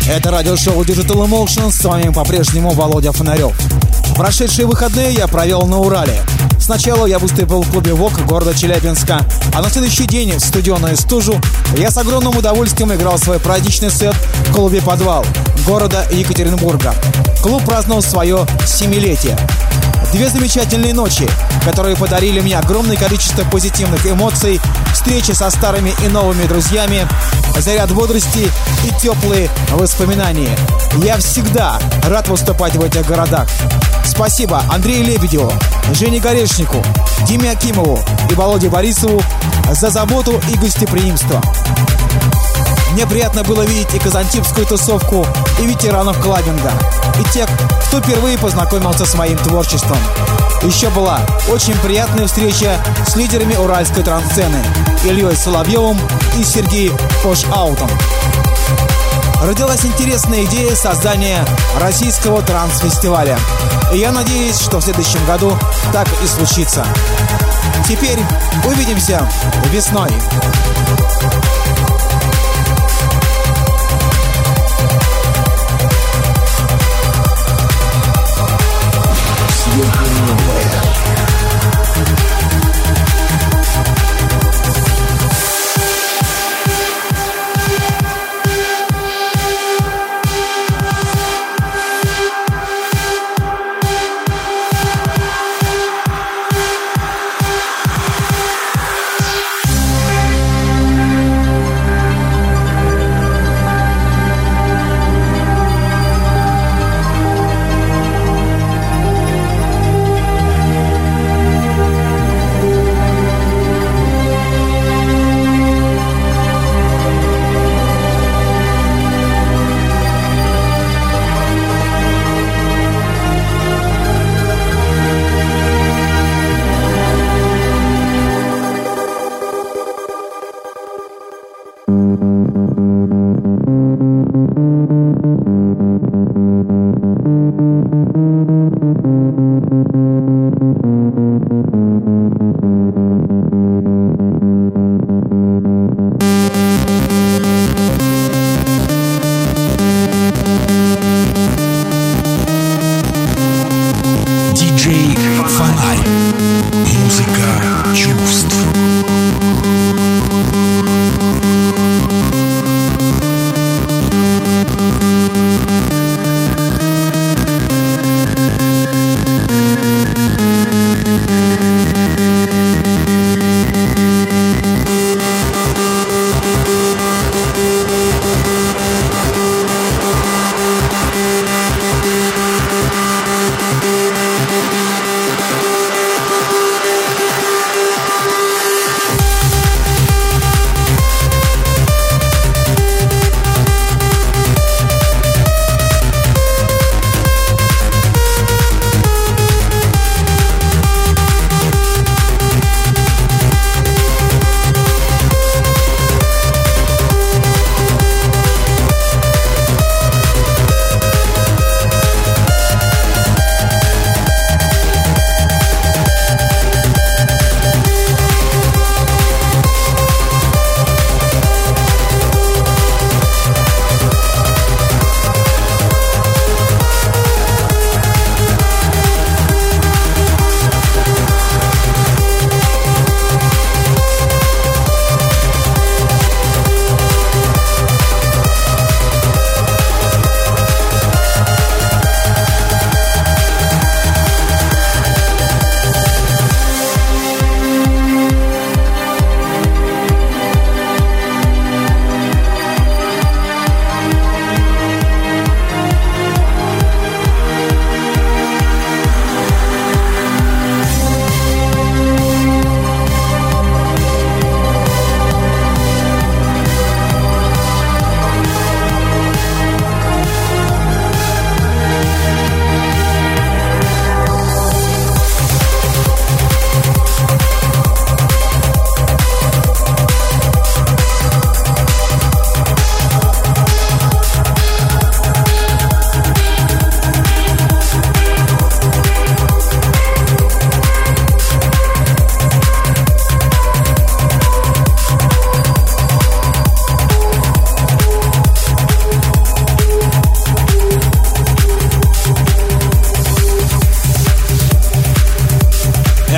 Это радиошоу Digital Emotions, с вами по-прежнему Володя Фонарев. Прошедшие выходные я провел на Урале. Сначала я выступил в клубе ВОК города Челябинска, а на следующий день в студионную стужу я с огромным удовольствием играл свой праздничный сет в клубе «Подвал» города Екатеринбурга. Клуб праздновал свое 7-летие. 2 замечательные ночи, которые подарили мне огромное количество позитивных эмоций, встречи со старыми и новыми друзьями, заряд бодрости и теплые воспоминания. Я всегда рад выступать в этих городах. Спасибо Андрею Лебедеву, Жене Горешнику, Диме Акимову и Володе Борисову за заботу и гостеприимство. Мне приятно было видеть и казантипскую тусовку, и ветеранов клаббинга, и тех, кто впервые познакомился с моим творчеством. Еще была очень приятная встреча с лидерами уральской транс-сцены Ильей Соловьевым и Сергеем Пош-Аутом. Родилась интересная идея создания российского транс-фестиваля. И я надеюсь, что в следующем году так и случится. Теперь увидимся весной.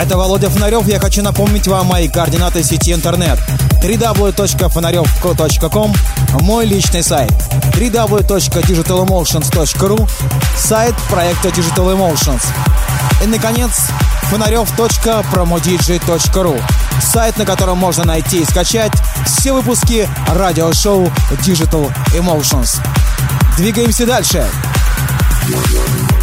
Это Володя Фонарев. Я хочу напомнить вам мои координаты сети интернет. www.fonarев.com, мой личный сайт. www.digitalemotions.ru, сайт проекта Digital Emotions. И, наконец, fonarев.promodj.ru, сайт, на котором можно найти и скачать все выпуски радиошоу Digital Emotions. Двигаемся дальше.